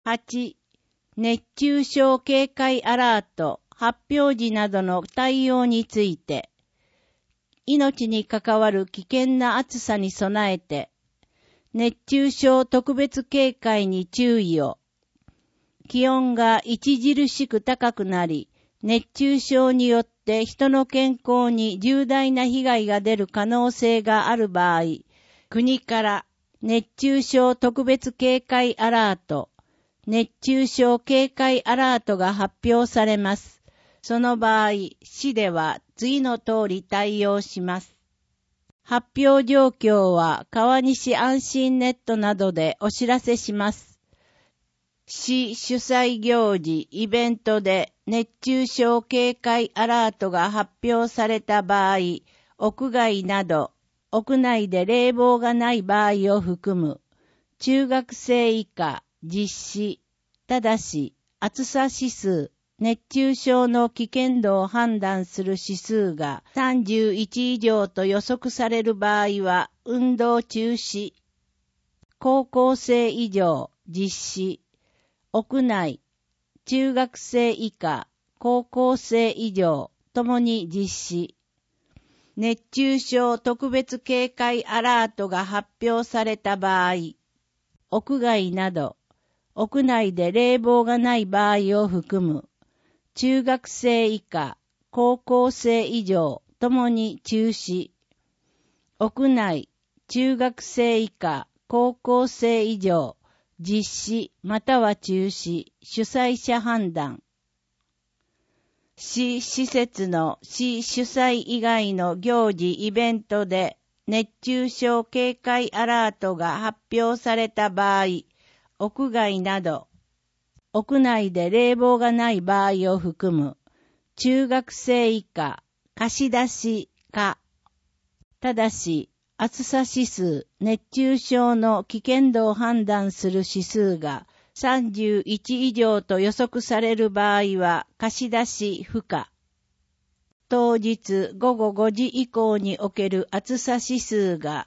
8、熱中症警戒アラート発表時などの対応について、命に関わる危険な暑さに備えて、熱中症特別警戒に注意を。気温が著しく高くなり、熱中症によって人の健康に重大な被害が出る可能性がある場合、国から熱中症特別警戒アラート、熱中症警戒アラートが発表されます。その場合、市では次の通り対応します。発表状況は川西安心ネットなどでお知らせします。市主催行事、イベントで熱中症警戒アラートが発表された場合、屋外など屋内で冷房がない場合を含む中学生以下実施、ただし暑さ指数、熱中症の危険度を判断する指数が31以上と予測される場合は運動中止、高校生以上実施、屋内、中学生以下、高校生以上ともに実施。熱中症特別警戒アラートが発表された場合、屋外など屋内で冷房がない場合を含む中学生以下、高校生以上ともに中止。屋内、中学生以下、高校生以上、実施または中止、主催者判断。市施設の市主催以外の行事イベントで熱中症警戒アラートが発表された場合、屋外など屋内で冷房がない場合を含む中学生以下貸し出しか、ただし暑さ指数、熱中症の危険度を判断する指数が31以上と予測される場合は貸し出し不可。当日午後5時以降における暑さ指数が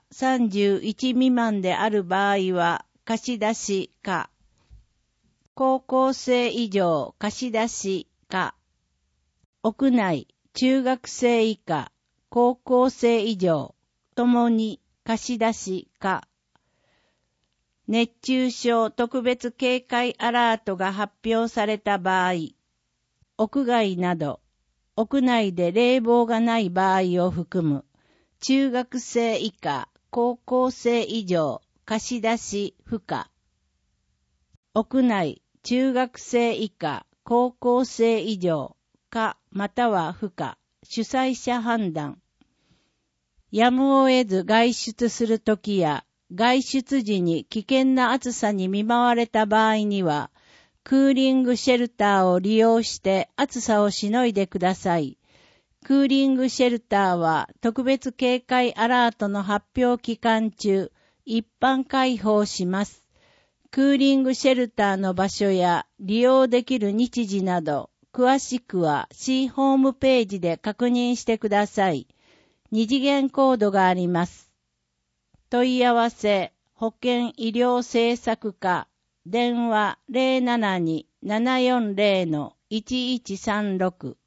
31未満である場合は貸し出し可。高校生以上貸し出し可。屋内、中学生以下、高校生以上ともに貸し出し可。熱中症特別警戒アラートが発表された場合、屋外など屋内で冷房がない場合を含む中学生以下、高校生以上貸し出し不可。屋内、中学生以下、高校生以上可または不可、主催者判断。やむを得ず外出するときや外出時に危険な暑さに見舞われた場合には、クーリングシェルターを利用して暑さをしのいでください。クーリングシェルターは特別警戒アラートの発表期間中、一般開放します。クーリングシェルターの場所や利用できる日時など、詳しくは市ホームページで確認してください。二次元コードがあります。問い合わせ、保健医療政策課、電話 072-740-1136